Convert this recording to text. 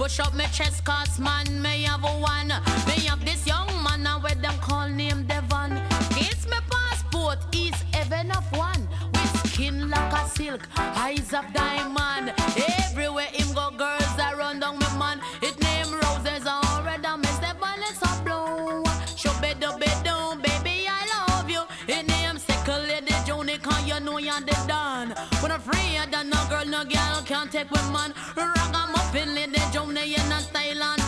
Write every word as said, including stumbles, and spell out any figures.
Push up my chest, cause man, me have one. Me have this young man, and where them call name Devon. It's my passport, is heaven of one. With skin like a silk, eyes of diamond. Everywhere him go, girls that run down me man. It name roses already, me step on it's a blow. Show bedo bedo, baby I love you. It name Sickle Lady Joni, cause you know you're the dawn. When I'm free, that no girl, no girl can't take with man. Ragamuffin Lady Joni, you're not style and